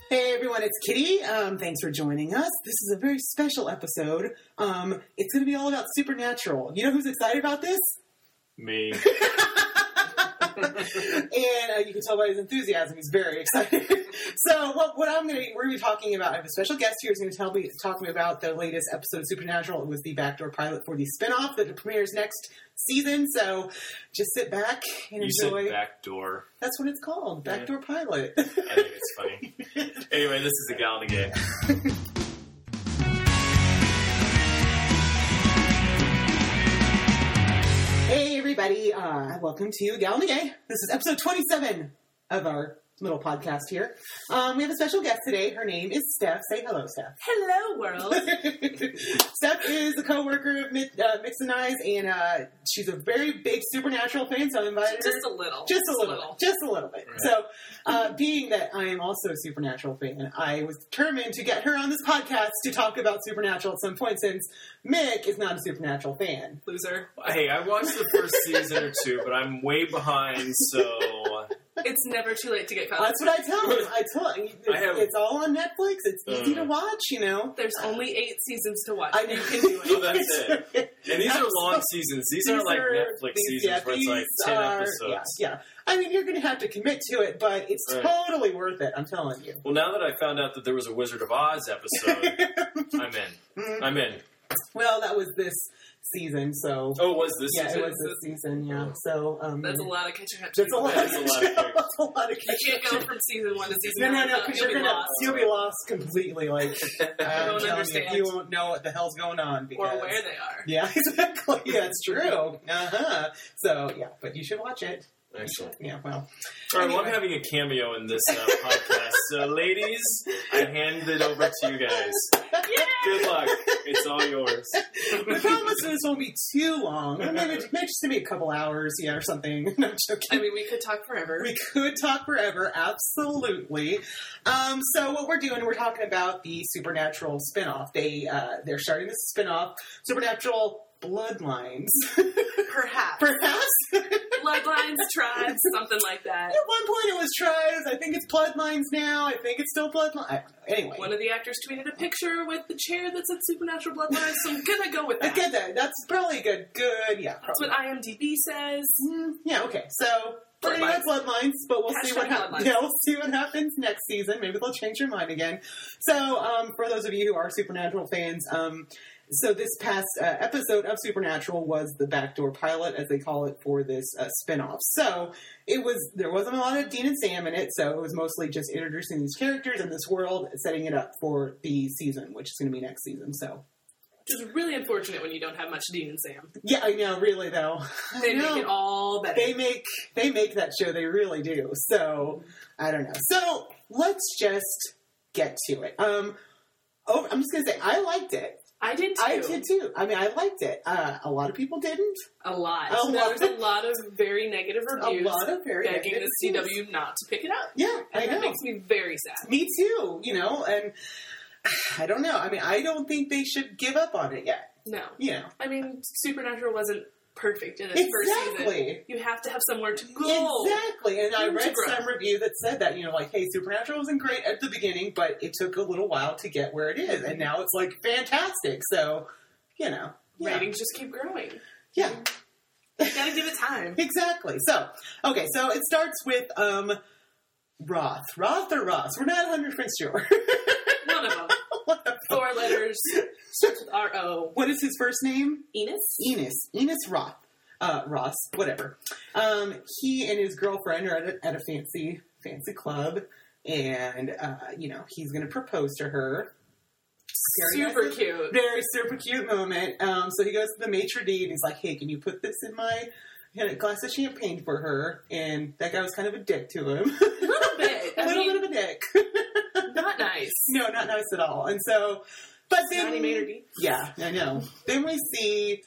Hey everyone, it's Kitty. Thanks for joining us. This is a very special episode. It's going to be all about Supernatural. You know who's excited about this? Me. And you can tell by his enthusiasm, he's very excited. So we're going to be talking about, I have a special guest here who's going to talk to me about the latest episode of Supernatural. It was the backdoor pilot for the spinoff that premieres next season. So just sit back and enjoy. You said backdoor. That's what it's called, backdoor pilot. I think it's funny. Anyway, this is The Gal and the Gay. Hey everybody, welcome to Gal and the Gay. This is episode 27 of our little podcast here. We have a special guest today. Her name is Steph. Say hello, Steph. Hello, world. Steph is a co-worker of Mix and I's, and she's a very big Supernatural fan, so I invited her. Just a little. Just a little bit. Right. So, being that I am also a Supernatural fan, I was determined to get her on this podcast to talk about Supernatural at some point, since Mick is not a Supernatural fan. Loser. Hey, I watched the first season or two, but I'm way behind, so... It's never too late to get caught. That's what I tell him. It's all on Netflix. It's easy to watch, you know. There's only 8 seasons to watch. I You know. can do So it. that's it. And these are long seasons. These aren't like Netflix seasons where it's like 10 episodes. Yeah. I mean, you're going to have to commit to it, but it's totally worth it, I'm telling you. Well, now that I found out that there was a Wizard of Oz episode, I'm in. I'm in. Well, that was this season, so... Oh, was this yeah, season? it was this season, yeah. So, That's a lot of catching up. That's a lot. That's a lot of That's a lot of You can't go from season 1 to season No, 9. because You'll be lost. you'll be lost completely. Like, won't understand. You won't know what the hell's going on. Or Because, where they are. Yeah, exactly. Yeah, it's true. So, yeah, but you should watch it. Excellent. Yeah, well. All right, well, I'm having a cameo in this podcast. So, ladies, I hand it over to you guys. Good luck. It's all yours. The problem is this won't be too long. Maybe just maybe a couple hours, yeah, or something. No, I'm joking. I mean, we could talk forever. We could talk forever, absolutely. So what we're doing, we're talking about the Supernatural spinoff. They're starting this spinoff, Supernatural Bloodlines. Perhaps. Bloodlines, tribes, something like that. At one point it was tribes. I think it's Bloodlines now. I think it's still Bloodlines. Anyway. One of the actors tweeted a picture with the chair that said Supernatural Bloodlines, so I'm gonna go with I that. get that. That's probably good. Yeah. That's Probably. what IMDb says. Yeah, okay. So, anyway, Bloodlines, but we'll see what happens. Bloodlines. Yeah, we'll see what happens next season. Maybe they'll change their mind again. So, for those of you who are Supernatural fans, so this past episode of Supernatural was the backdoor pilot, as they call it, for this spinoff. So there wasn't a lot of Dean and Sam in it, so it was mostly just introducing these characters in this world, setting it up for the season, which is going to be next season. So, Which is really unfortunate when you don't have much Dean and Sam. yeah, I know, really though. They make it all better. They make that show. They really do. So I don't know. So let's just get to it. I'm just gonna say I liked it. I did too. I did too. I mean, I liked it. A lot of people didn't. A lot. A There lot. was a lot of very negative reviews. A lot of very begging negative the reviews. CW not to pick it up. Yeah, I And know. that makes me very sad. Me too. You know, and I don't know. I mean, I don't think they should give up on it yet. No. You know. I mean, Supernatural wasn't perfect in its first Exactly. season. You have to have somewhere to go. Exactly, and I Room to read grow. some review that said that, you know, like, hey, Supernatural wasn't great at the beginning, but it took a little while to get where it is, and now it's, like, fantastic, so, you know. Yeah. Ratings just keep growing. Yeah. You gotta give it time. Exactly. So, okay, so it starts with, Roth. Roth or Ross? We're not 100% sure. One of them. 4 letters. Starts with R-O. What is his first name? Enos? Enos Roth. Ross, whatever. He and his girlfriend are at a fancy club, and, you know, he's going to propose to her. Super cute. Very super cute moment. So he goes to the maitre d' and he's like, hey, can you put this in my glass of champagne for her? And that guy was kind of a dick to him. A little bit. A little bit of a dick. Not nice. No, not nice at all. And so, but then... Johnny maitre d'. Yeah, I know. Then we see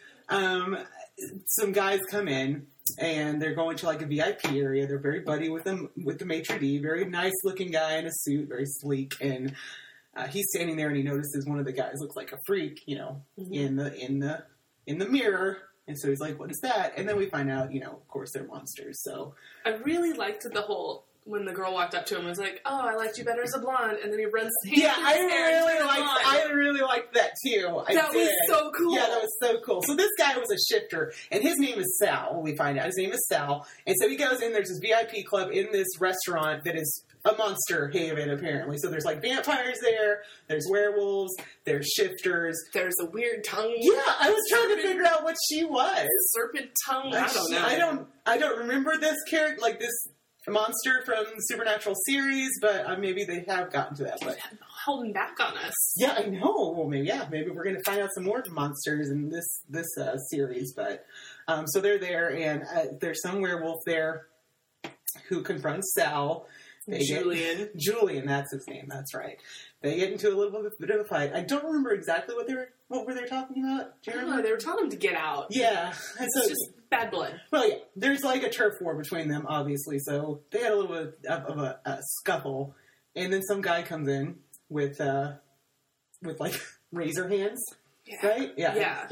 some guys come in, and they're going to like a VIP area. They're very buddy with them, with the maitre d', very nice looking guy in a suit, very sleek, and he's standing there and he notices one of the guys looks like a freak, you know, in the mirror. And so he's like, what is that? And then we find out, you know, of course they're monsters. So I really liked the whole when the girl walked up to him and was like, "Oh, I liked you better as a blonde," and then he runs his Yeah, hand through his hair and he's blonde. I really liked that too. That was so cool. Yeah, that was so cool. So this guy was a shifter, and his name is Sal. We find out his name is Sal, and so he goes in. There's this VIP club in this restaurant that is a monster haven, apparently. So there's like vampires there. There's werewolves. There's shifters. There's a weird tongue. Yeah, I was trying to figure out what she was. Serpent tongue. I don't know. I don't remember this character, like this monster from the Supernatural series, but maybe they have gotten to that. But holding back on us. yeah, I know. Well, maybe we're going to find out some more monsters in this series. But so they're there, and there's some werewolf there who confronts Sal. Julian, that's his name. That's right. They get into a little bit of a fight. I don't remember exactly what were they talking about. Do you remember? They were telling him to get out. Yeah, It's just bad blood. Well, yeah, there's like a turf war between them, obviously. So they had a little bit of a scuffle, and then some guy comes in with like razor hands, right? Yeah.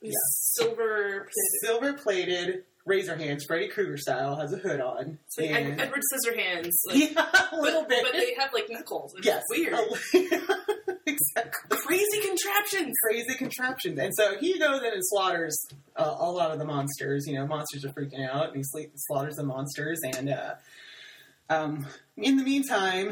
Silver plated razor hands, Freddy Krueger style, has a hood on. It's like Edward Scissorhands. Yeah, a little bit. But they have like knuckles. It's yes, weird. Exactly. Crazy contraptions. And so he goes in and slaughters a lot of the monsters. You know, monsters are freaking out, and he slaughters the monsters. And in the meantime,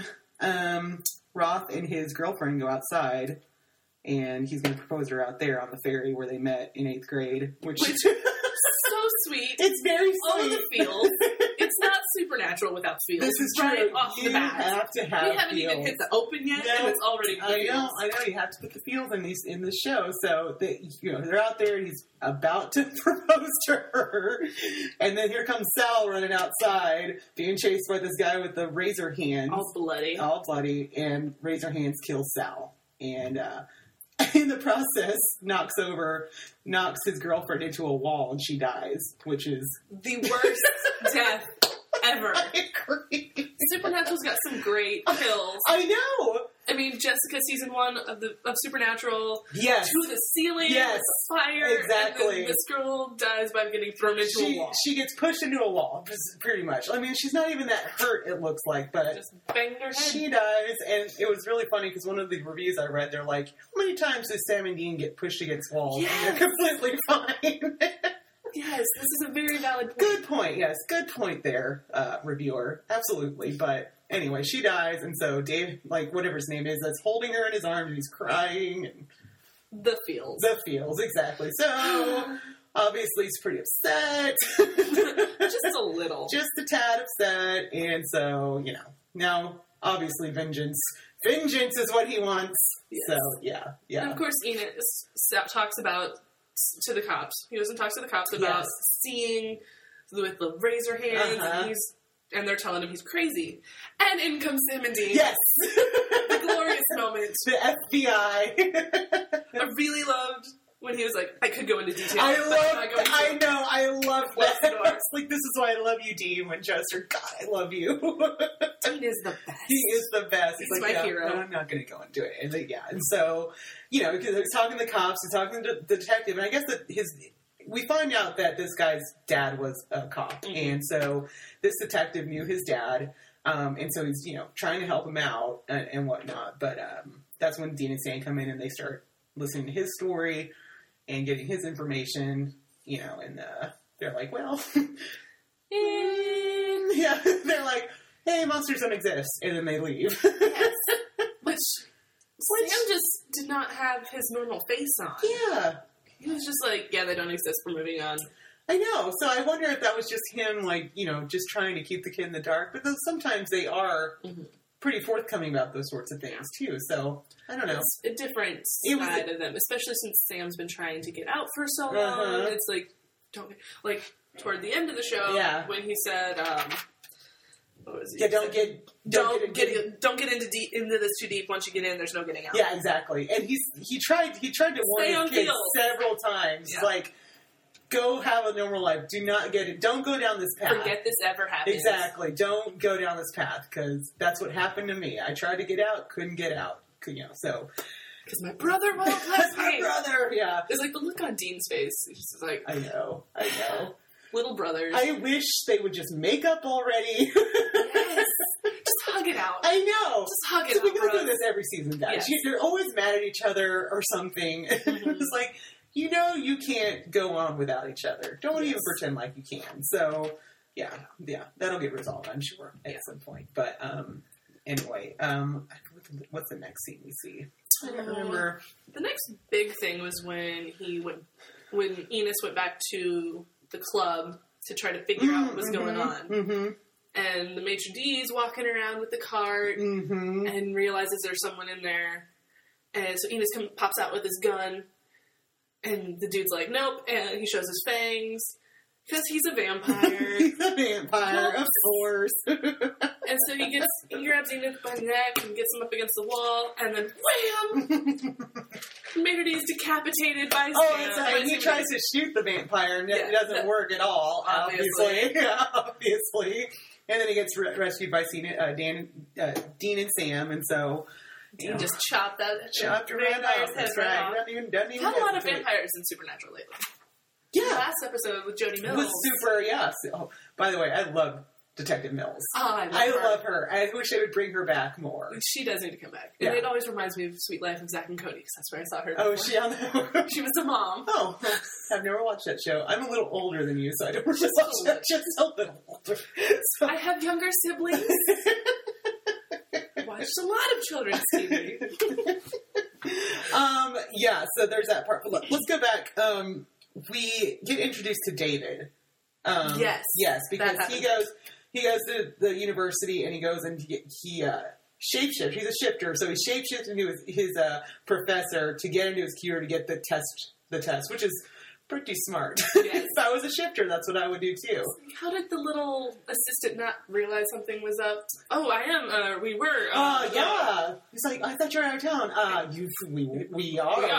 Roth and his girlfriend go outside, and he's going to propose to her out there on the ferry where they met in 8th grade, which so sweet. It's very sweet. All of the feels. It's not Supernatural without feels. This is right true. off the bat. You have to have We haven't even hit the open yet, and it's already I know. You have to put the feels in this show. So they're out there, and he's about to propose to her, and then here comes Sal running outside, being chased by this guy with the razor hands, all bloody, and razor hands kills Sal, and in the process knocks his girlfriend into a wall, and she dies, which is the worst death ever. I agree. Supernatural's got some great kills. I know. I mean, Jessica season 1 of Supernatural. Yes. To the ceiling. Yes. With fire. Exactly. And then this girl dies by getting thrown into a wall. She gets pushed into a wall, pretty much. I mean, she's not even that hurt, it looks like, but just banged her head. She dies, and it was really funny because one of the reviews I read, they're like, how many times does Sam and Dean get pushed against walls? Yes. And they're completely fine. Yes, this is a very valid point. Good point, yes. Good point there, reviewer. Absolutely. But anyway, she dies, and so Dave, like, whatever his name is, that's holding her in his arms, and he's crying. And the feels. Exactly. So, obviously, he's pretty upset. Just a little. Just a tad upset, and so, now, obviously, vengeance is what he wants. Yes. So, yeah. And of course, Enid talks about to the cops. He goes and talks to the cops about seeing with the razor hands, and they're telling him he's crazy. And in comes Sam and Dean. Yes! The glorious moment. The FBI. I really loved when he was like, I could go into detail. I love that. It's like, this is why I love you, Dean Winchester. God, I love you. Dean is the best. He is the best. He's like, my hero. No, I'm not going to go into it. And and so, because he's talking to the cops, he's talking to the detective, and I guess that we find out that this guy's dad was a cop, and so this detective knew his dad, and so he's, trying to help him out and whatnot, but that's when Dean and Sam come in and they start listening to his story and getting his information, and they're like, well, they're like, hey, monsters don't exist, and then they leave. Yes. Which Sam just did not have his normal face on. Yeah. He was just like, yeah, they don't exist, we're moving on. I know, so I wonder if that was just him, like, just trying to keep the kid in the dark, but sometimes they are pretty forthcoming about those sorts of things, too, so, I don't know. It's a different side of them, especially since Sam's been trying to get out for so long. It's like, toward the end of the show, when he said, what was he? Yeah, don't get into this too deep. Once you get in, there's no getting out. Yeah, exactly. And he tried to warn his kids several times. Yeah. Like, go have a normal life. Don't go down this path. Forget this ever happened. Exactly. Don't go down this path, because that's what happened to me. I tried to get out, couldn't get out. So. Because my brother won't let me. My brother, yeah. It's like the look on Dean's face. He's just like, I know. Little brothers. I wish they would just make up already. Yes. I know. Just hug it So we out, go through Rose. this every season, guys. Yes. You're always mad at each other or something. It's like, you know you can't go on without each other. Don't even pretend like you can. So, yeah, that'll get resolved, I'm sure, at some point. But, anyway, what's the next scene we see? I don't remember. The next big thing was when Enos went back to the club to try to figure out what was going on. Mm-hmm. And the maitre d's walking around with the cart and realizes there's someone in there. And so Enos pops out with his gun. And the dude's like, nope. And he shows his fangs. Because he's a vampire. He's a vampire, of course. And so he grabs Enos by the neck and gets him up against the wall. And then, wham! Maitre D is decapitated by Sam. Oh, that's right. He tries to shoot the vampire, and it doesn't work at all, obviously. Obviously. And then he gets rescued by Dean and Sam, and so... Dean just chopped right off. That's right. Doesn't even had a lot of vampires in Supernatural lately. Yeah. The last episode with Jodie Mills. Was super, yes. Oh, by the way, I love Detective Mills. Oh, I love her. I wish they would bring her back more. She does need to come back. And it always reminds me of Sweet Life of Zack and Cody, because that's where I saw her before. Oh, is she on there? She was the mom. Oh, I've never watched that show. I'm a little older than you, so I don't watch that. Just a little older. So. I have younger siblings. Watched a lot of children's TV. So there's that part. Look, let's go back. We get introduced to David. Yes, because he goes to the university and he goes and he shapeshifts. He's a shifter, so he shapeshifts into his professor to get into his cure to get the test, which is pretty smart. Yes. If I was a shifter, that's what I would do too. How did the little assistant not realize something was up? Oh, I am. We were. Yeah. He's like, I thought you were out of town. We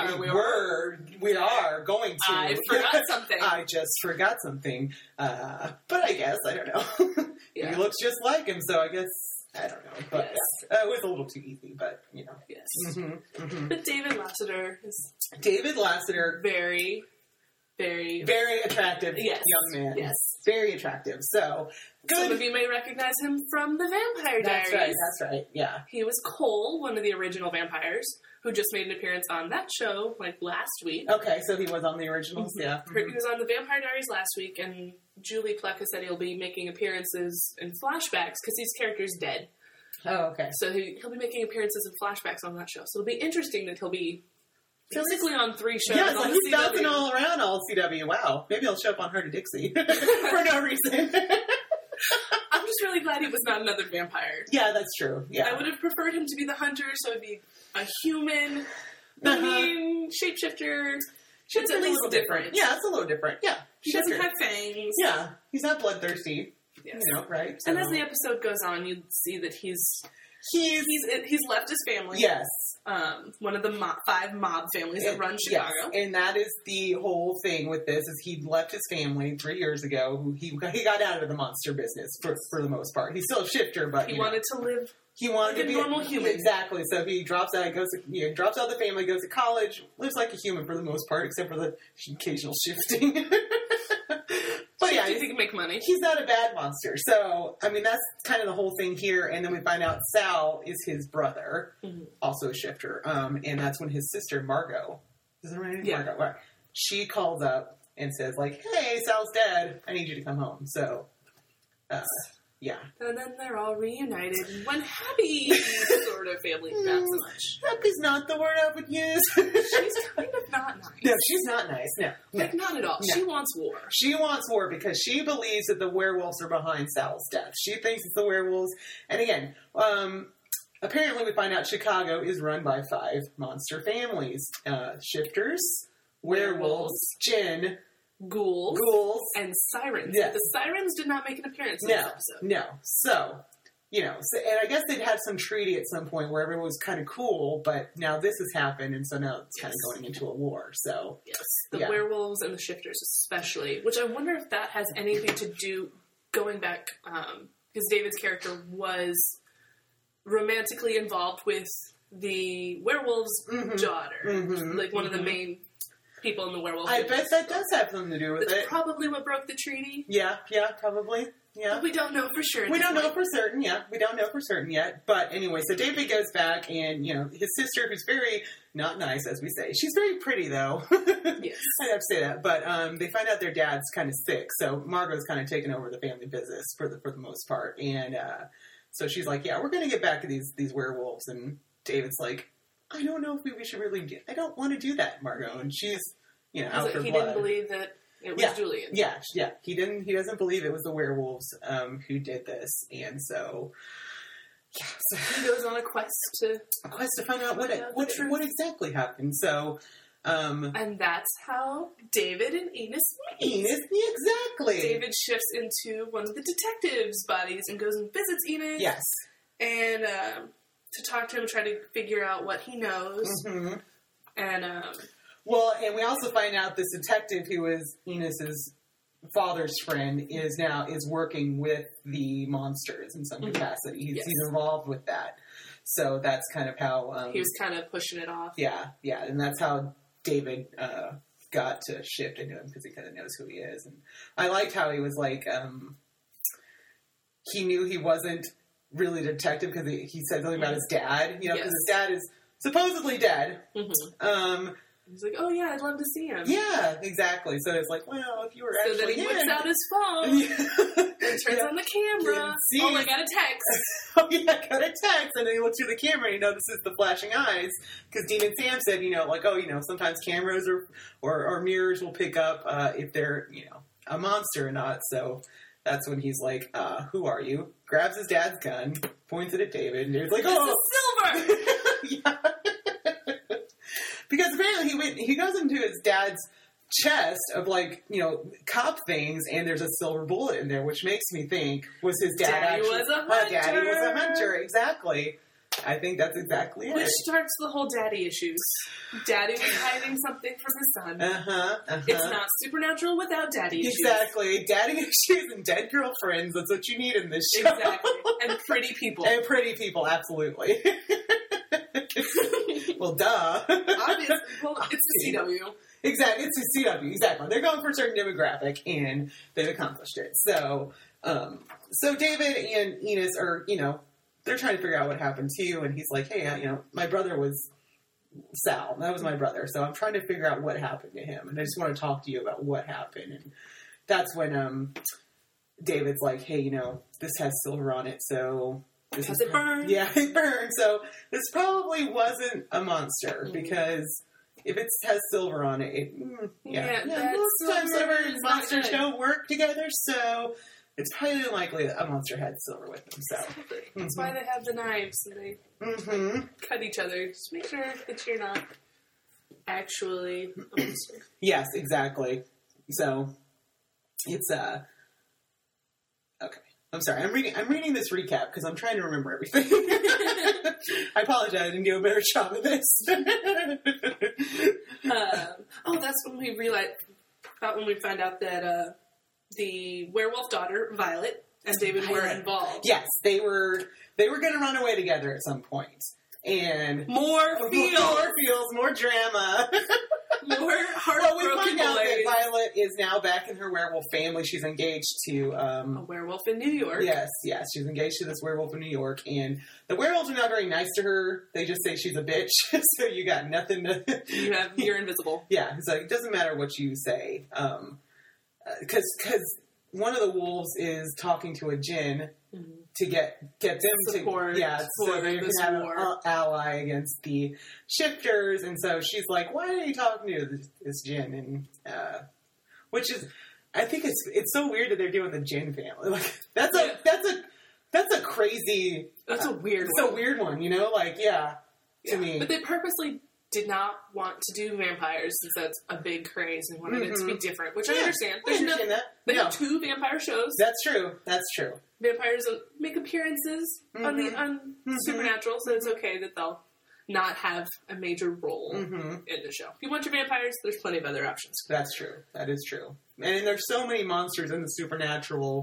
are going to. I forgot something. I just forgot something. But I guess I don't know. Yeah. He looks just like him, so I guess. I don't know, but yes. It was a little too easy, but, you know. Yes. But David Lassiter is... Very, very attractive young man. Yes. Very attractive. So, good. Some of you may recognize him from The Vampire Diaries. That's right, yeah. He was Cole, one of the original vampires, who just made an appearance on that show, last week. Okay, so he was on the originals, yeah. He was on The Vampire Diaries last week, and Julie Plec has said he'll be making appearances in flashbacks, because his character's dead. Oh, okay. So he'll be making appearances in flashbacks on that show. So it'll be interesting that he'll be basically on 3 shows. Yeah, on so he's bouncing all around all CW. Wow. Maybe he'll show up on Heart of Dixie for no reason. I'm just really glad he was not another vampire. Yeah, that's true. Yeah. I would have preferred him to be the hunter, so it'd be a human. I mean, shapeshifter. It's at least different. Yeah, it's a little different. Yeah. He doesn't have fangs. Yeah. He's not bloodthirsty. Yes. You know, right? So. And as the episode goes on, you see that he's left his family. Yes. One of the 5 mob families that run Chicago. Yes. And that is the whole thing with this, is he left his family 3 years ago. He got out of the monster business for the most part. He's still a shifter, but he wanted to live to be a normal human. Exactly. So he drops out, drops out of the family, goes to college, lives like a human for the most part, except for the occasional shifting. But yeah, he can make money. He's not a bad monster. So, I mean, that's kind of the whole thing here. And then we find out Sal is his brother, also a shifter. And that's when his sister, Margot, is that right? Yeah. Margot, right. She calls up and says, hey, Sal's dead. I need you to come home. So, yeah. And then they're all reunited in one happy sort of family. Not so much. Happy's not the word I would use. She's kind of not nice. No, she's not nice. No. Not at all. No. She wants war. She wants war because she believes that the werewolves are behind Sal's death. She thinks it's the werewolves. And again, apparently we find out Chicago is run by 5 monster families. Shifters, werewolves, djinn, ghouls, and sirens. Yes. The sirens did not make an appearance in this episode. No. So, and I guess they'd had some treaty at some point where everyone was kind of cool, but now this has happened, and so now it's kind of going into a war. So, yes, the werewolves and the shifters especially, which I wonder if that has anything to do, going back, because David's character was romantically involved with the werewolf's daughter, one of the main people in the werewolf. I bet that does have something to do with it. That's probably what broke the treaty. Yeah, probably. Yeah. But we don't know for sure. We don't know for certain, yeah. We don't know for certain yet. But anyway, so David goes back and, his sister, who's very not nice, as we say. She's very pretty, though. Yes. I'd have to say that. But they find out their dad's kind of sick. So Margot's kind of taken over the family business for the most part. And so she's like, yeah, we're going to get back to these werewolves. And David's like, I don't know if we should really do... I don't want to do that, Margot. And she's, out for blood. He didn't believe that it was Julian. Yeah. He doesn't believe it was the werewolves who did this. And so... Yeah, so he goes on a quest to find out what exactly happened. So... and that's how David and Enos meet. Exactly. David shifts into one of the detectives' bodies and goes and visits Enos. Yes. And to talk to him, try to figure out what he knows. Mm-hmm. And and we also find out this detective who is Enos's father's friend is working with the monsters in some capacity. He's involved with that. So that's kind of how he was kind of pushing it off. Yeah, and that's how David got to shift into him because he kind of knows who he is. And I liked how he was like, he knew he wasn't really a detective because he said something about his dad, because his dad is supposedly dead. Mm-hmm. He's like, oh yeah, I'd love to see him. Yeah, exactly. So it's like, well, if you were actually... So then he whips out his phone and turns on the camera. Oh, I got a text. I got a text. And then he looks through the camera and he notices the flashing eyes. Because Dean and Sam said, sometimes cameras or mirrors will pick up if they're, a monster or not. So that's when he's like, who are you? Grabs his dad's gun, points it at David, and he's like, this is silver! Yeah. Because apparently he goes into his dad's chest of cop things, and there's a silver bullet in there, which makes me think, was his dad Daddy was a hunter. Exactly. I think that's exactly it. Which starts the whole daddy issues. Daddy was hiding something from his son. It's not supernatural without daddy issues. Exactly. Daddy issues and dead girlfriends. That's what you need in this show. Exactly. And pretty people. Absolutely. Well, duh. Obviously. Well, it's the CW. Exactly. It's the CW. Exactly. They're going for a certain demographic, and they've accomplished it. So, David and Enos are, they're trying to figure out what happened to you, and he's like, hey, my brother was Sal. That was my brother. So I'm trying to figure out what happened to him, and I just want to talk to you about what happened. And that's when David's like, hey, this has silver on it, so... Because it burned. Yeah, it burned. So this probably wasn't a monster, because if it has silver on it, most times monsters don't work together, so it's highly unlikely that a monster had silver with them. So that's why they have the knives, and they cut each other. Just make sure that you're not actually a monster. Yes, exactly. So it's okay. I'm sorry. I'm reading this recap because I'm trying to remember everything. I apologize. I didn't do a better job of this. That's when we realized about when we found out that the werewolf daughter Violet and David were involved. Yes, they were going to run away together at some point. And more feels, more drama. More heartbroken we find out boys. that Violet is now back in her werewolf family. She's engaged to... a werewolf in New York. Yes. She's engaged to this werewolf in New York. And the werewolves are not very nice to her. They just say she's a bitch. So you got nothing to... You're invisible. Yeah. It's like, it doesn't matter what you say. Because one of the wolves is talking to a djinn to get them support, to so they can have an ally against the shifters. And so she's like, why are you talking to this djinn? And which is, I think it's so weird that they're doing the djinn family. Like that's a crazy, that's a weird it's one. a weird one, to me. But they purposely did not want to do vampires since that's a big craze and wanted it to be different, which I understand. I understand that. They have 2 vampire shows. That's true. Vampires make appearances on Supernatural, so it's okay that they'll not have a major role in the show. If you want your vampires, there's plenty of other options. That's true. That is true. And there's so many monsters in the Supernatural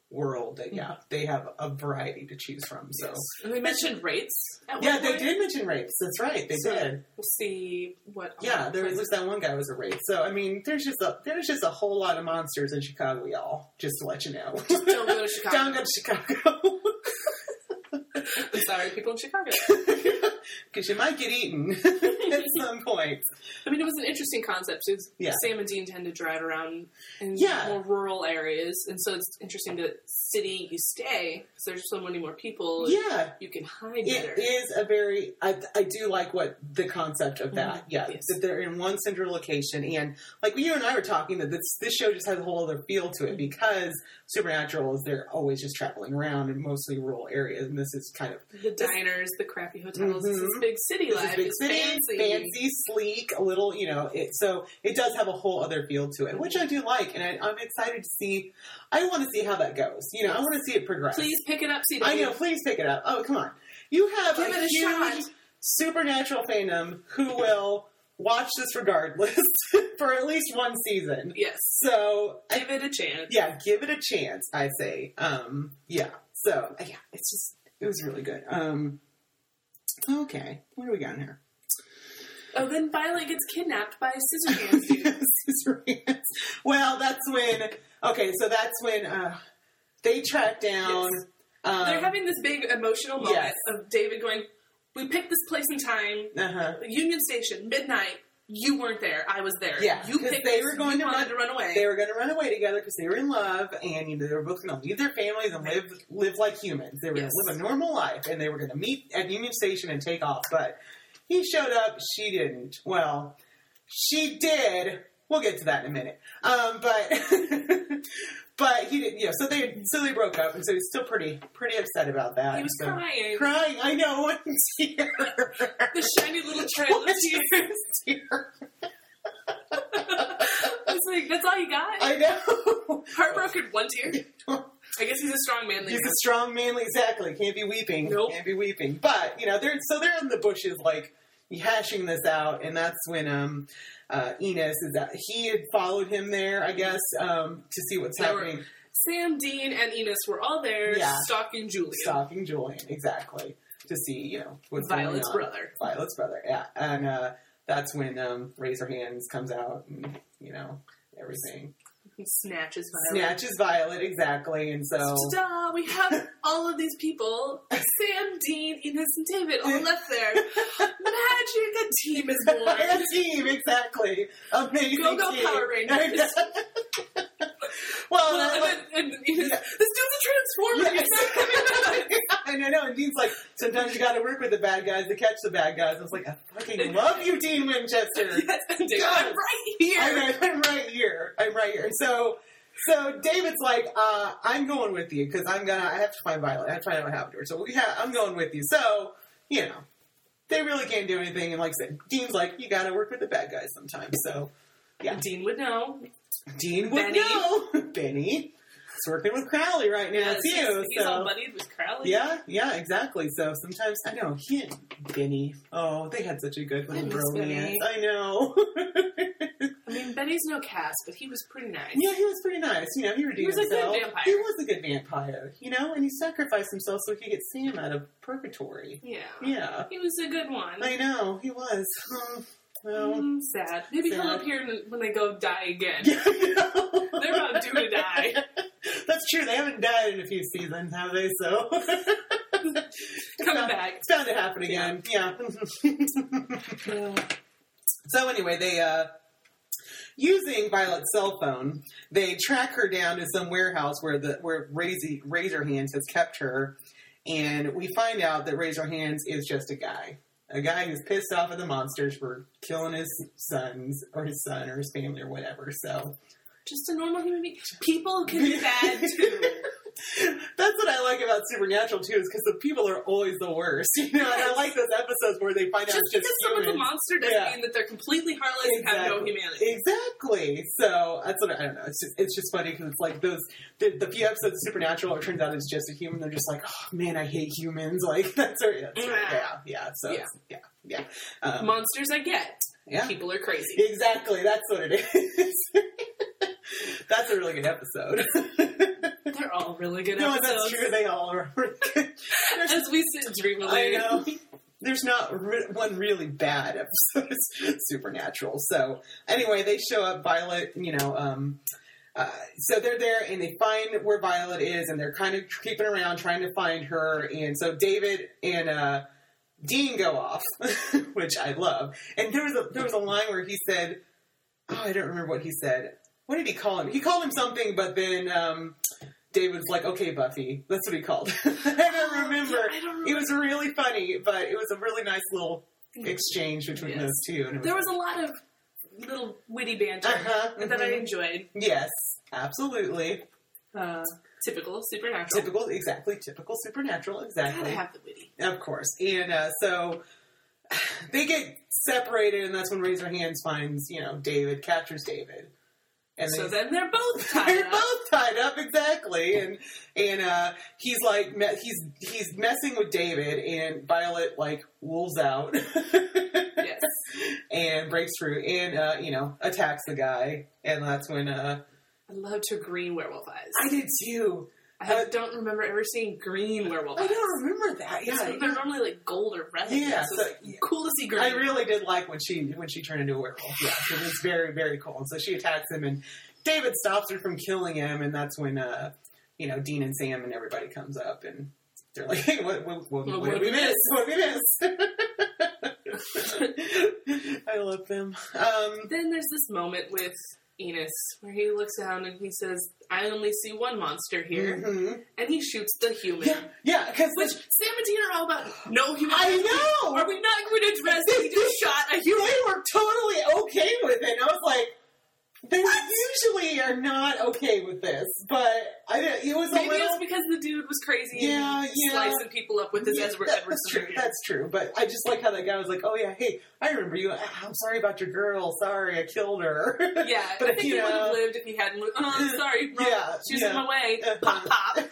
world, that they have a variety to choose from. So, and they mentioned rates. Yeah, they did mention rapes. That's right, they did. We'll see what. Yeah, there was that one guy was a rape. So I mean, there's just a whole lot of monsters in Chicago, y'all. Just to let you know. Just don't go to Chicago. Don't go to Chicago. I'm sorry, people in Chicago. Because you might get eaten at some point. I mean, it was an interesting concept. Sam and Dean tend to drive around in more rural areas, and so it's interesting that city you stay, because there's so many more people. Yeah. You can hide better. It is a very... I do like the concept of that. Yeah. Yes. That they're in one central location, and like you and I were talking, that this show just has a whole other feel to it, because Supernatural is they're always just traveling around in mostly rural areas, and this is kind of... The diners, the crappy hotels, this is big city life. It's fancy, sleek, a little, so it does have a whole other feel to it, which I do like, and I'm excited to see. I want to see how that goes. I want to see it progress. Please pick it up, CW. I know, please pick it up. Oh, come on. You have Give a it a huge shot. Supernatural fandom who will watch this regardless for at least one season. Yes. So give it a chance. Yeah, give it a chance, I say. So, it was really good. Okay, what do we got in here? Oh, then Violet gets kidnapped by Scissorhands dude. Scissorhands. Well, that's when they track down... Yes. They're having this big emotional moment of David going, we picked this place and time, Union Station, midnight. You weren't there. I was there. Yeah, you picked. They were going to run away. They were going to run away together because they were in love, and they were both going to leave their families and live like humans. They were going to live a normal life, and they were going to meet at Union Station and take off. But he showed up. She didn't. Well, she did. We'll get to that in a minute. But he didn't. Yeah. So they broke up, and so he's still pretty upset about that. He was crying. Crying. I know. One tear. The shiny little trail of tears. I was like, that's all you got? I know. Heartbroken, one tear. I guess he's a strong manly. He's a strong manly. Exactly. Can't be weeping. Nope. Can't be weeping. But they're in the bushes, like hashing this out, and that's when Enos is that he had followed him there, I guess, to see what's happening. Sam, Dean, and Enos were all there stalking Julian. Stalking Julian, exactly, to see what's Violet's going on. brother. Violet's brother, yeah, and that's when Razorhands comes out, and everything. He snatches Violet, exactly, and so... Ta-da! We have all of these people, Sam, Dean, Enos, and David, all left there. Magic! A team is born. A team, exactly. Amazing Go team. Power Rangers. And this dude's a transformer. Yes. He's not coming back. And I know, and Dean's like, sometimes you gotta work with the bad guys to catch the bad guys. I was like, I fucking love you, Dean Winchester. Yes, and David, I'm right here. I'm right here. And so David's like, I'm going with you, because I have to find Violet. I have to find out what happened to her. So I'm going with you. So, they really can't do anything. And like I said, Dean's like, you gotta work with the bad guys sometimes. So, yeah. Dean would know. Know. Benny. He's working with Crowley right now, too. He's all buddied with Crowley. Yeah, exactly. So sometimes, I know, he and Benny, they had such a good little romance. I know. I mean, Benny's no Cass, but he was pretty nice. Yeah, he was pretty nice. He redeemed himself. He was a good vampire. He was a good vampire, and he sacrificed himself so he could get Sam out of purgatory. Yeah. He was a good one. I know, he was. Well, sad. Maybe he'll appear when they go die again. Yeah, They're about due to die. That's true. They haven't died in a few seasons, have they? So coming back. It's bound to happen again. Yeah. So anyway, they using Violet's cell phone, they track her down to some warehouse where Razorhands has kept her, and we find out that Razorhands is just a guy who's pissed off at the monsters for killing his sons, or his son, or his family, or whatever. So, just a normal human being. People can be bad too. That's what I like about Supernatural too, is because the people are always the worst. And I like those episodes where they find out it's just because someone's a monster doesn't mean that they're completely heartless and have no humanity. Exactly. So that's what I don't know. It's just funny because it's like the few episodes of Supernatural, it turns out it's just a human. They're just like, oh man, I hate humans. Like that's yeah. Monsters I get. Yeah. People are crazy. Exactly. That's what it is. That's a really good episode. They're all really good No, episodes. that's true. They all are really good. As we sit dreamily. I know. There's not one really bad episode of Supernatural. So anyway, they show up. Violet, so they're there and they find where Violet is, and they're kind of creeping around trying to find her. And so David and Dean go off, which I love. And there was a line where he said, "Oh, I don't remember what he said. What did he call him? He called him something, but then David's like, okay, Buffy." That's what he called. I don't remember. I don't remember. It was really funny, but it was a really nice little exchange between those two. And There was a lot of little witty banter that I enjoyed. Yes, absolutely. Typical Supernatural. Typical Supernatural, exactly. Gotta have the witty. Of course. And so they get separated, and that's when Razorhands finds, David, captures David. And So then they're both tied they're up. both tied up, exactly. And he's like, he's messing with David, and Violet, wools out. Yes. And breaks through and, attacks the guy. And that's when, I loved her green werewolf eyes. I did too. I don't remember ever seeing green werewolf I eyes. don't remember that. Yeah. They're normally gold or red. Yeah, So so- it's cool to see green. I really did like when she turned into a werewolf. Yeah, it was very, very cool. And so she attacks him, and David stops her from killing him, and that's when Dean and Sam and everybody comes up, and they're like, "Hey, what did we miss? What did we miss?" I love them. Then there's this moment with Enos where he looks down and he says, "I only see one monster here," and he shoots the human. Yeah, because Which Sam and Dean are all about. No human. I know. Are we not going to address that he just shot a human? They were totally okay with it. And I was like, they usually are not okay with this, but it was Maybe a little. it's because the dude was crazy Yeah, and yeah. slicing people up with his Edward That's true. That's true. But I just like how that guy was like, "Oh yeah, hey, I remember you. I'm sorry about your girl. Sorry, I killed her." Yeah, But I think he would have lived if he hadn't. I'm sorry, wrong. Yeah, She was yeah. in my way. Uh-huh. Pop, pop.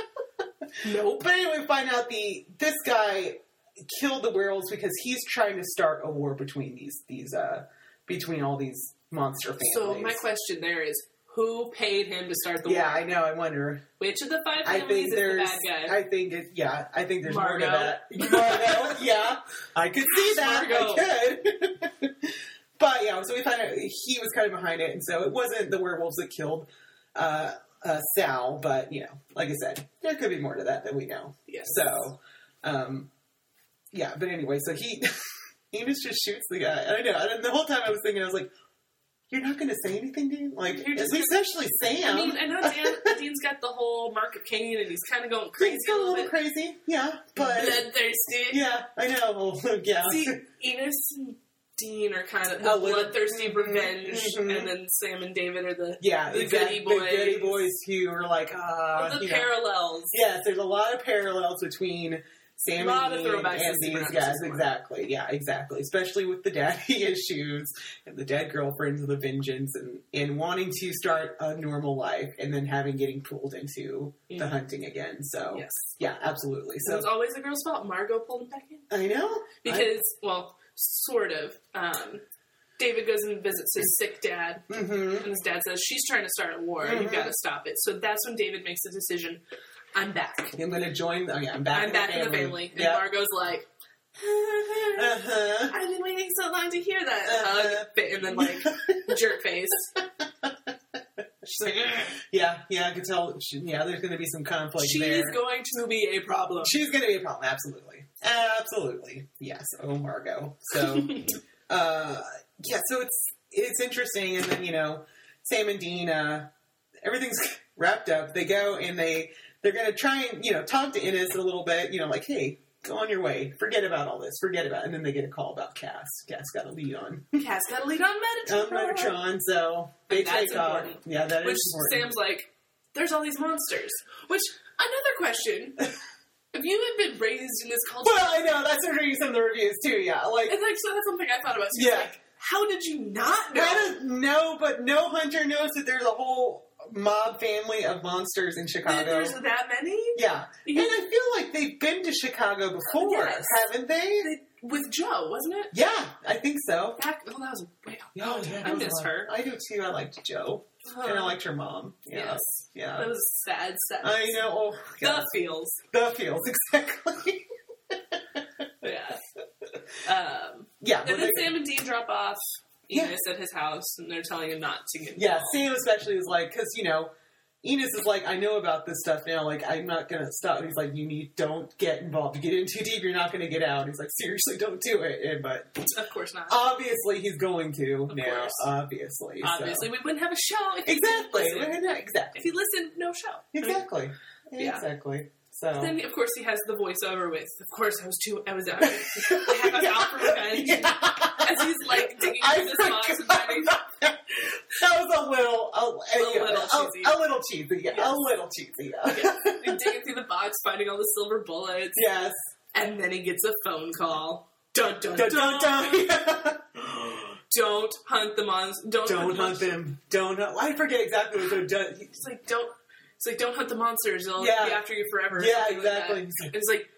Nope. But anyway, we find out this guy killed the werewolves because he's trying to start a war between between all these monster families. So my question there is, who paid him to start the war? Yeah, I know. I wonder. Which of the five I families think is the there's. bad guy? I think there's more to Margot. that. Margot, yeah, I could see that. Margot. I could. But yeah, so we find out he was kind of behind it, and so it wasn't the werewolves that killed Sal. But like I said, there could be more to that we know. Yes. So, yeah. But anyway, so Enos just shoots the guy. I know. And the whole time I was thinking, I was like, "You're not going to say anything, dude? Like, You're just at least actually Sam." I mean, I know Dean's got the whole Mark of Cain, and he's kind of going crazy He's got a little bit. crazy, yeah. But Bloodthirsty. yeah, I know. Yeah. See, Enos and Dean are kind of A the little- bloodthirsty revenge, Mhm. and then Sam and David are the the goody boys. The goody boys who are like, the parallels. Yes, there's a lot of parallels between Sam A lot and of Dean throwbacks to and these Supernatural guys. season one. Exactly. Yeah, exactly. Especially with the daddy issues and the dead girlfriends and the vengeance and wanting to start a normal life and then getting pulled into the hunting again. So Yes. yeah, absolutely. So So it's always the girl's fault. Margot pulled him back in. I know. Because, sort of. David goes and visits his sick dad, Mm-hmm. and his dad says, "She's trying to start a war. You've got to stop it." So that's when David makes the decision, "I'm back. I'm going to join. Oh yeah, I'm back. I'm back in the family." And Yeah. Margot's like, Uh-huh. "I've been waiting so long to hear that." Uh-huh. And then, jerk face. She's like, "Ugh." Yeah, I could tell. There's going to be some conflict She's there. going to be a problem. She's going to be a problem. Absolutely. Yes. Oh, Margot. So, so it's interesting, and then Sam and Dean, everything's wrapped up. They go and they're going to try and talk to Ennis a little bit. Like, hey, go on your way. Forget about all this. And then they get a call about Cass. Cass got a lead on Cass got a lead on Metatron. Metatron, so they And that's take off. important. Yeah, that is Which important. Sam's like, "There's all these monsters." Which, another question. If you had been raised in this culture... Well, I know, that's reading some of the reviews too, yeah. Like, And so that's something I thought about. So Yeah. like, how did you not know? I don't know, but no hunter knows that there's a whole mob family of monsters in That Chicago. there's that many? Yeah. Yeah. And I feel like they've been to Chicago before, Yes. haven't they? with Joe, wasn't it? Yeah, I think so. That was way Oh, yeah, I miss her. I do too. I liked Joe. And I liked her mom. Yeah. Yes. Yeah. That was sad. I know. Oh, The feels. The feels, exactly. Yeah. Yeah. And then Sam and Dean drop off Enos at his house, and they're telling him not to get involved. Yeah, Sam especially is like, because, Enos is like, I know about this stuff now, like, I'm not going to stop. And he's like, don't get involved. You get in too deep, you're not going to get out. He's like, seriously, don't do it. But of course not. Obviously, he's going to of now. Course. Obviously, we wouldn't have a show. Exactly. If he listened, no show. Exactly. Yeah. Exactly. So then, of course, he has the voiceover with, of course, I was out. I have out for revenge. As he's, like, digging through this box and finding... That was a little cheesy. A little cheesy, yeah. Yes. A little cheesy, yeah. Yes. He's digging through the box, finding all the silver bullets. Yes. And then he gets a phone call. Dun, dun, Dun, dun. dun, dun. Don't hunt the monsters. Don't hunt them. I forget exactly what they're done. It's like, don't hunt the monsters. They'll be after you forever. Yeah, exactly. Like it's like,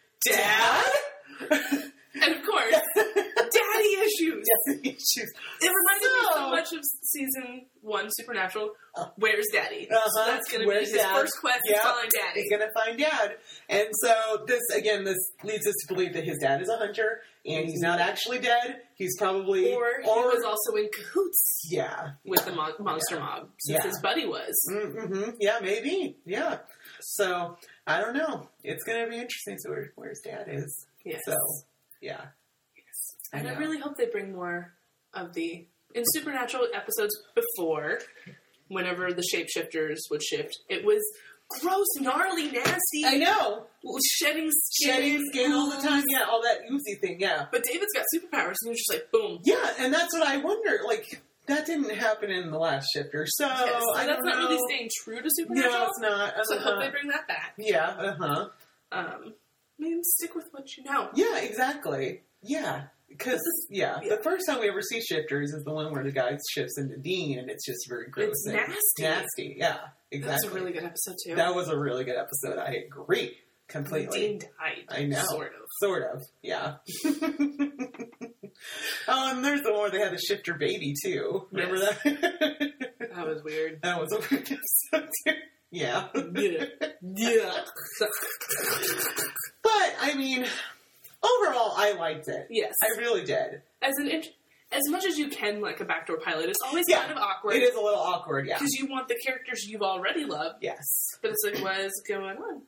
Dad? And of course, daddy issues. Yes, issues. It reminded me so much of season 1 Supernatural. Where's Daddy? So that's going to be his first quest to find Daddy. He's going to find Dad. And so this leads us to believe that his dad is a hunter, and he's not actually dead. He's probably... Or he was also in cahoots with the monster mob, since his buddy was. Mm-hmm. Yeah, maybe. Yeah. So, I don't know. It's going to be interesting to see where his dad is. Yes. So, yeah. Yes. And I really hope they bring more of the... In Supernatural episodes before, whenever the shapeshifters would shift, it was gross, gnarly, nasty. I know. Shedding skin all the time. Yeah, all that oozy thing, yeah. But David's got superpowers, and he was just like, boom. Yeah, and that's what I wonder. Like, that didn't happen in the last shifter, so yes, I that's don't not know. really staying true to Supernatural. No, it's not. So I hope they bring that back. Yeah, I mean, stick with what you know. Yeah, exactly. Yeah. Because, the first time we ever see shifters is the one where the guy shifts into Dean, and it's just very gross. It's nasty. Nasty, yeah, exactly. That was a really good episode, too. That was a really good episode. I agree completely. Dean died. I know. Sort of, yeah. And there's the one where they had the shifter baby, too. Remember that? That was weird. That was a weird episode, too. Yeah. Yeah. But, I mean... Overall, I liked it. Yes. I really did. As much as you can like a backdoor pilot, it's always kind of awkward. It is a little awkward, yeah. Because you want the characters you've already loved. Yes. But it's like, what is going on?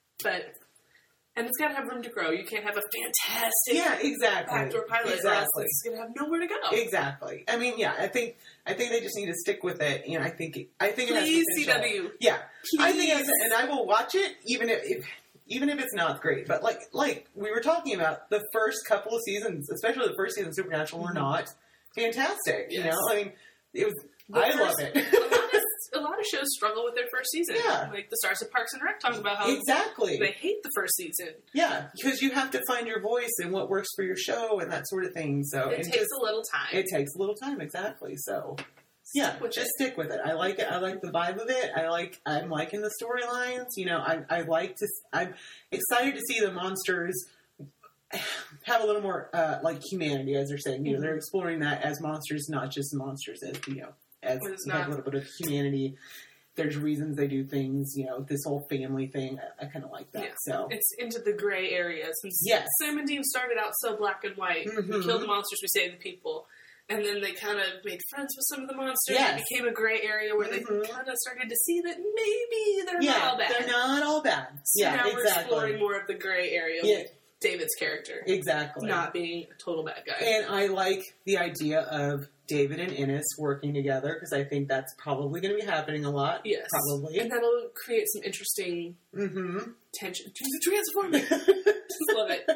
And it's got to have room to grow. You can't have a fantastic backdoor pilot or else it's going to have nowhere to go. Exactly. I mean, yeah, I think they just need to stick with it. And I think it has Please, potential. CW. Yeah. Please. I think it has, and I will watch it even if it's not great. But like we were talking about, the first couple of seasons, especially the first season of Supernatural, were not fantastic. Yes. You know, I mean, it was. I love it. A lot of shows struggle with their first season. Yeah. Like the stars of Parks and Rec talk about how they hate the first season. Yeah, because you have to find your voice and what works for your show and that sort of thing. So it takes a little time. It takes a little time, exactly. So just stick with it. I like it. I like the vibe of it. I'm liking the storylines. You know, I'm excited to see the monsters have a little more like humanity, as they're saying. You know, they're exploring that as monsters, not just monsters, as as have a little bit of humanity. There's reasons they do things, you know, this whole family thing. I kind of like that. Yeah. So it's into the gray areas. Yes. Sam and Dean started out so black and white. Mm-hmm. We killed the monsters, we saved the people. And then they kind of made friends with some of the monsters. Yes. It became a gray area where they kind of started to see that maybe they're not all bad. They're not all bad. So now we're exploring more of the gray area with David's character. Exactly. Not being a total bad guy. And I like the idea of David and Ennis working together, because I think that's probably going to be happening a lot. Yes. Probably. And that'll create some interesting tension. Transforming. Just love it.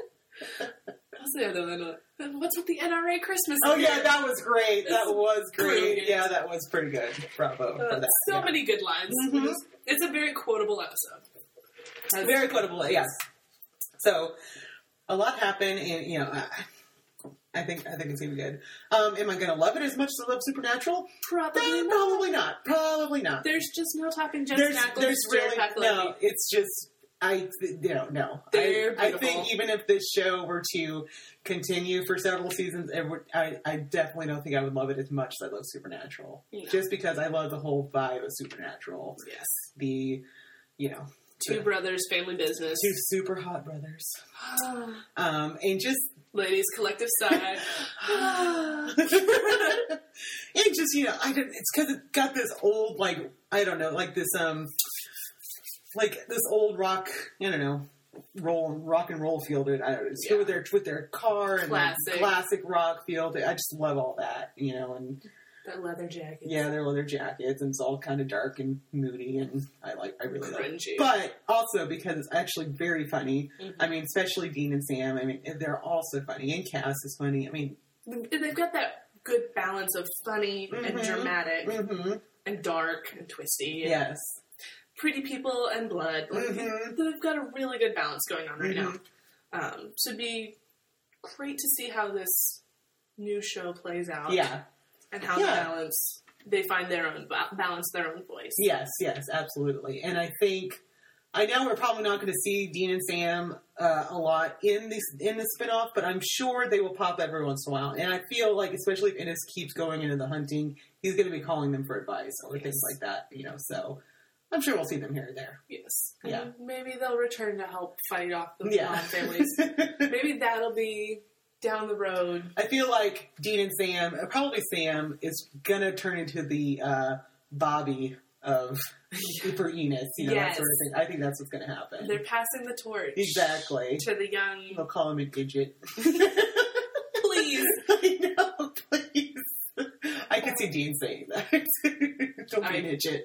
What's the other one? What's with the NRA Christmas? Oh, yeah, that was great. That was great. Brilliant. Yeah, that was pretty good. Bravo for that. So many good lines. Mm-hmm. It's a very quotable episode. Very quotable, yes. So, a lot happened, and, you know, I think it's going to be good. Am I going to love it as much as I love Supernatural? Probably not. Probably not. There's just no topping Jensen Ackles. There's really, no, it's just, No. They're I beautiful. think even if this show were to continue for several seasons, I definitely don't think I would love it as much as I love Supernatural. No. Just because I love the whole vibe of Supernatural. Yes. Two brothers, family business. Two super hot brothers. And just... Ladies, collective sigh. and just, it's because it's got this old, this old rock, rock and roll feel to it. I don't know, Yeah. with their car and Classic. classic rock feel. I just love all that, and That leather jacket. yeah, their leather jackets, and it's all kind of dark and moody, and I really like it. Cringy. But also because it's actually very funny. Mhm. I mean, especially Dean and Sam. I mean, they're all so funny, and Cass is funny. I mean, And they've got that good balance of funny and Mhm. dramatic mm-hmm. and dark and twisty. And Yes. pretty people and blood. Like, Mhm. they've got a really good balance going on right Mhm. now. So it'd be great to see how this new show plays out. Yeah. And how they find their own balance, their own voice. Yes, absolutely. And I know we're probably not going to see Dean and Sam a lot in the spinoff, but I'm sure they will pop every once in a while. And I feel like, especially if Ennis keeps going into the hunting, he's going to be calling them for advice or things like that, so I'm sure we'll see them here and there. Yes. Yeah. And maybe they'll return to help fight off the Yeah. mob families. Maybe that'll be down the road. I feel like Dean and Sam, probably Sam, is going to turn into the Bobby for Enos, that Yes. sort of thing. I think that's what's going to happen. They're passing the torch. Exactly. To the young. They'll call him an idiot. Please. I know, please. I can see Dean saying that. Don't be an idiot.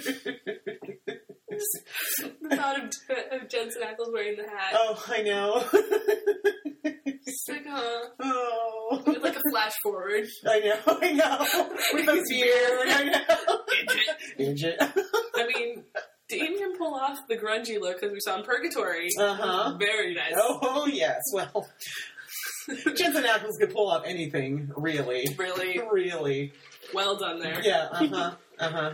The thought of Jensen Ackles wearing the hat. Oh, I know. It's like, Oh. with like a flash forward. I know. With a beard. I know. Idiot. I mean, Dean can pull off the grungy look as we saw in Purgatory. Uh-huh. Very nice. Oh, yes. Well, Jensen Ackles could pull off anything, really. Really Really. well done there. Yeah, uh-huh.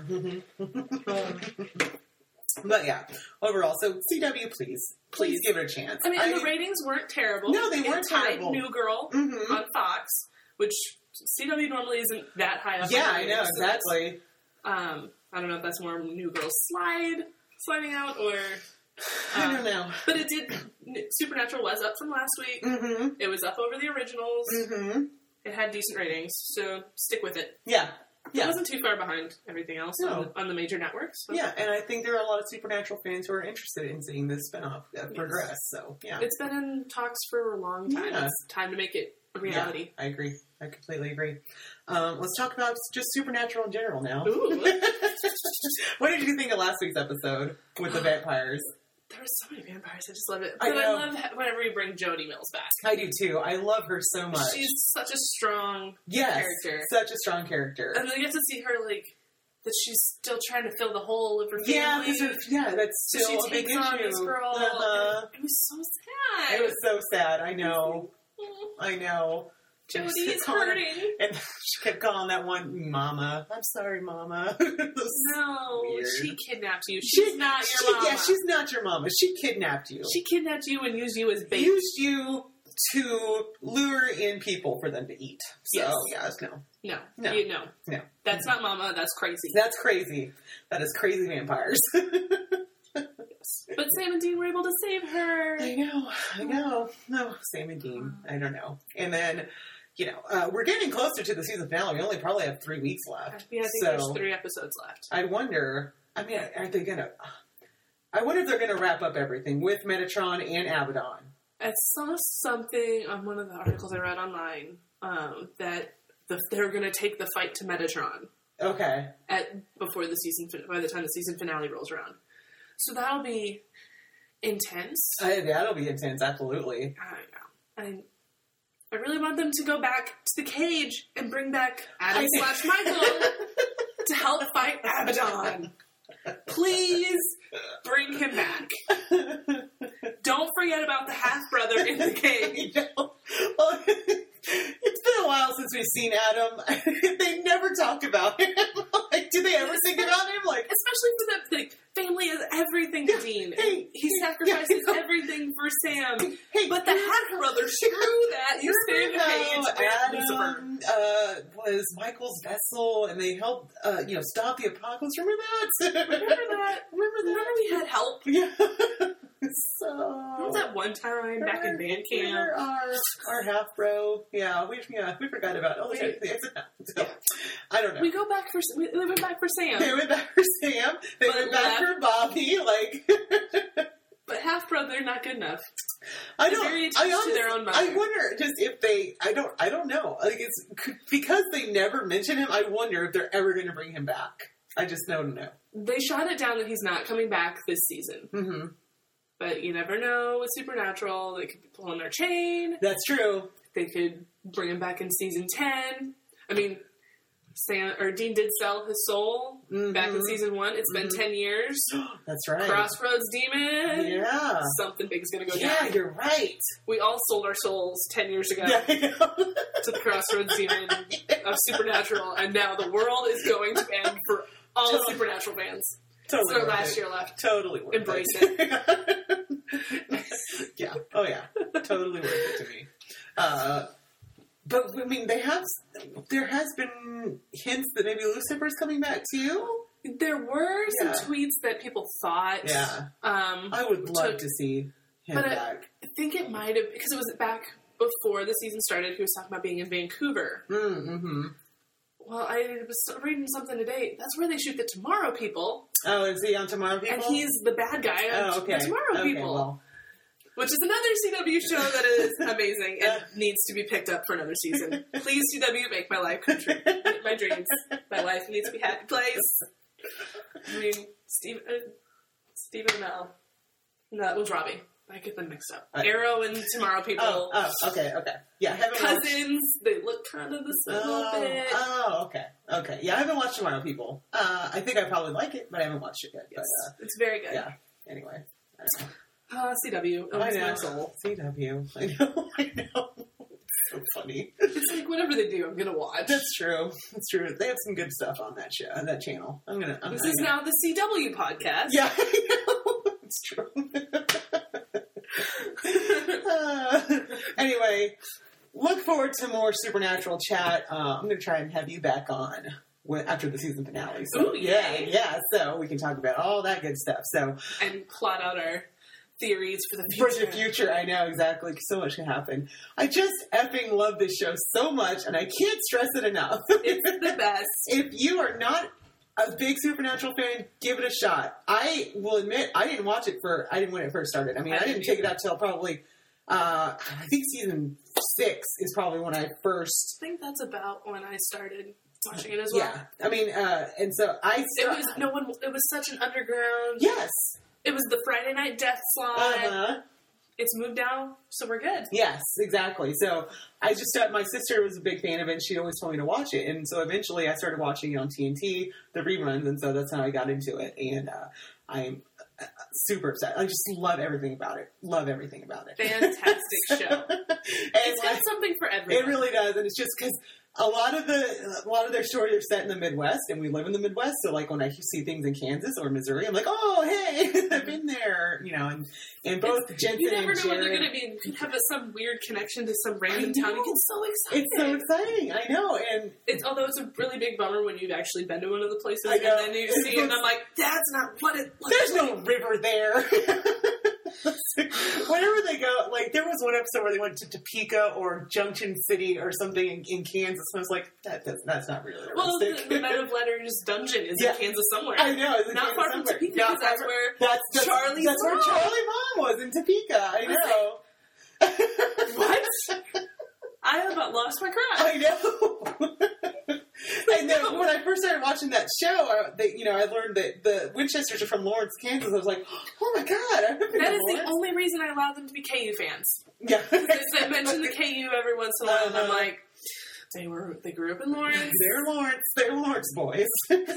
But yeah, overall, so CW, please give it a chance. I mean, and the ratings weren't terrible. No, they weren't It tied terrible. New Girl Mhm. on Fox, which CW normally isn't that high up. Yeah, on the I know, ratings, so that's- exactly. I don't know if that's more New Girl sliding out, or I don't know. but it did. Supernatural was up from last week. Mm-hmm. It was up over the originals. Mm-hmm. It had decent ratings, so stick with it. Yeah. It wasn't too far behind everything else No. on the major networks. So. Yeah, and I think there are a lot of Supernatural fans who are interested in seeing this spinoff progress, so yeah. It's been in talks for a long time. Yeah. It's time to make it a reality. Yeah, I agree. I completely agree. Let's talk about just Supernatural in general now. Ooh. What did you think of last week's episode with the vampires? There were so many vampires. I just love it. I But I know. love whenever we bring Jodie Mills back. I do too. I love her so much. She's such a strong character. Such a strong character. And then you get to see her, that she's still trying to fill the hole of her family. That's So still she a big takes on issue. this girl. Uh-huh. It was so sad. It was so sad. I know. Oh, I know. Jodie She is called her- hurting. And she kept calling that one Mama. I'm sorry, Mama. No, Weird. she kidnapped you. She's not your mama. Yeah, she's not your mama. She kidnapped you. She kidnapped you and used you as bait. Used you to lure in people for them to eat. So, Yes. no. No. No. No. That's not mama. That's crazy. That's crazy. That is crazy vampires. But Sam and Dean were able to save her. I know. No, Sam and Dean. I don't know. And then, we're getting closer to the season finale. We only probably have 3 weeks left. Yeah, I think there's 3 episodes left. I wonder, are they going to... I wonder if they're going to wrap up everything with Metatron and Abaddon. I saw something on one of the articles I read online that they're going to take the fight to Metatron Okay. by the time the season finale rolls around. So that'll be intense. That'll be intense, absolutely. I know. I really want them to go back to the cage and bring back Adam/Michael to help fight Abaddon. Please bring him back. Don't forget about the half-brother in the cage. Well, it's been a while since we've seen Adam. They never talk about him. Do they ever think about him? Especially for the family is everything to Dean. Hey, he sacrificed Sam. Hey, But the Hack Brothers, screw that. You stay in the cage. Adam was Michael's vessel, and they helped, stop the apocalypse. Remember that? Remember we had help? Yeah. So. What was that one time back in band camp? Our half bro. Yeah, we forgot about all the things. So, I don't know. We went back for Sam. They went back for Sam. They went back for Bobby. But half brother not good enough. I don't. Very attached to their own mother. I wonder just if they. I don't know. It's because they never mention him. I wonder if they're ever going to bring him back. I just don't know. They shot it down that he's not coming back this season. Mm-hmm. But you never know with Supernatural. They could be pulling their chain. That's true. They could bring him back in season 10. I mean, Dean did sell his soul back in season 1. It's been 10 years. That's right. Crossroads Demon. Yeah. Something big's going to go down. Yeah, you're right. We all sold our souls 10 years ago Yeah, I know. to the Crossroads Demon of Supernatural. And now the world is going to end for all Supernatural fans. Totally. It's our last year left. Totally worth Embrace it. Yeah. Oh, yeah. Totally worth it to me. But, I mean, there has been hints that maybe Lucifer's coming back, too? There were some tweets that people thought. Yeah. I would love to see him back. I think it might have, because it was back before the season started, he was talking about being in Vancouver. Mm-hmm. Well, I was reading something today. That's where they shoot the Tomorrow People. Oh, is he on Tomorrow People? And he's the bad guy on the Tomorrow People. Well. Which is another CW show that is amazing and needs to be picked up for another season. Please, CW, make my life come true. My dreams. My life needs to be a happy place. I mean, Stephen Amell. No, that was Robbie. I get them mixed up. Arrow and Tomorrow People. Oh, okay. Yeah, cousins. They look kind of the same a little bit. Oh, okay. Yeah, I haven't watched Tomorrow People. I think I probably like it, but I haven't watched it yet. Yes, it's very good. Yeah. Anyway, I don't know. CW. I know. My soul. CW. I know. So funny. It's like whatever they do, I'm gonna watch. That's true. They have some good stuff on that show, that channel. This is now the CW podcast. Yeah, I know. It's true. Anyway, look forward to more Supernatural chat. I'm going to try and have you back on after the season finale. So, ooh, yeah. So we can talk about all that good stuff. So and plot out our theories for the future. I know, exactly. So much can happen. I just effing love this show so much, and I can't stress it enough. It's the best. If you are not a big Supernatural fan, give it a shot. I will admit, I didn't watch it when it first started. I mean, I didn't take it out till probably, I think season 6 is probably when I first... I think that's about when I started watching it as well. Yeah. I mean, and so it was such an underground... Yes. It was the Friday night death slot. Uh-huh. It's moved now, so we're good. Yes, exactly. So I just my sister was a big fan of it, and she always told me to watch it. And so eventually I started watching it on TNT, the reruns, and so that's how I got into it. And I'm super upset. I just love everything about it. Fantastic show. It's got something for everyone. It really does, and it's just because a lot of their stories are set in the Midwest, and we live in the Midwest. So, like when I see things in Kansas or Missouri, I'm like, "Oh, hey, I've been there," And both Jensen and Jared, you never know when they're going to be. You could have some weird connection to some random town. You get so excited. It's so exciting. I know, and although it's a really big bummer when you've actually been to one of the places, I know. And then you see it, and I'm like, "That's not what it." There's no river there. Whenever they go, like there was one episode where they went to Topeka or Junction City or something in Kansas, and I was like, that's not really realistic. Well, the Men of Letters dungeon is in Kansas somewhere. I know, it's not far from Topeka. Because that's where Charlie's where Charlie Mom was, in Topeka. I know. What? I about lost my crap. I know. And then when I first started watching that show, I learned that the Winchesters are from Lawrence, Kansas. I was like, oh my god, I've been that to is Lawrence. The only reason I allow them to be KU fans. Yeah. Because they mention the KU every once in a while, and I'm like, they grew up in Lawrence. They're Lawrence boys.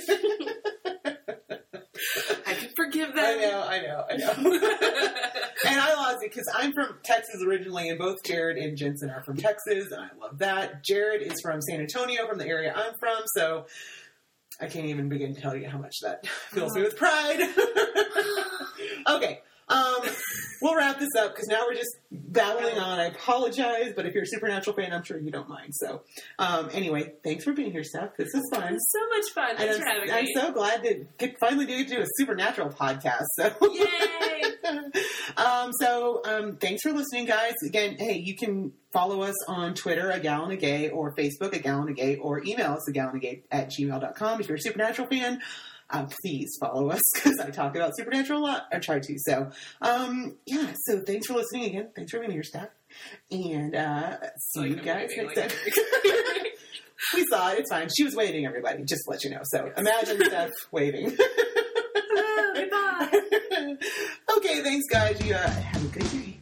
I can forgive them. I know. And I lost it because I'm from Texas originally, and both Jared and Jensen are from Texas, and I love that. Jared is from San Antonio, from the area I'm from, so I can't even begin to tell you how much that fills me with pride. Okay. we'll wrap this up because now we're just babbling on. I apologize, but if you're a Supernatural fan, I'm sure you don't mind. So, anyway, thanks for being here, Steph. This is fun. It was so much fun. Thanks for having me. I'm so glad to finally get to do a Supernatural podcast. So. Yay! Thanks for listening, guys. Again, hey, you can follow us on Twitter, A Gallon of Gay, or Facebook, A Gallon of Gay, or email us, agallonofgay@gmail.com. If you're a Supernatural fan, please follow us because I talk about Supernatural a lot. I try to. So, so thanks for listening again. Thanks for being here, Steph. And see you guys next time. We saw it. It's fine. She was waving, everybody, just to let you know. So imagine Steph waving. Goodbye. Okay, thanks, guys. You have a good day.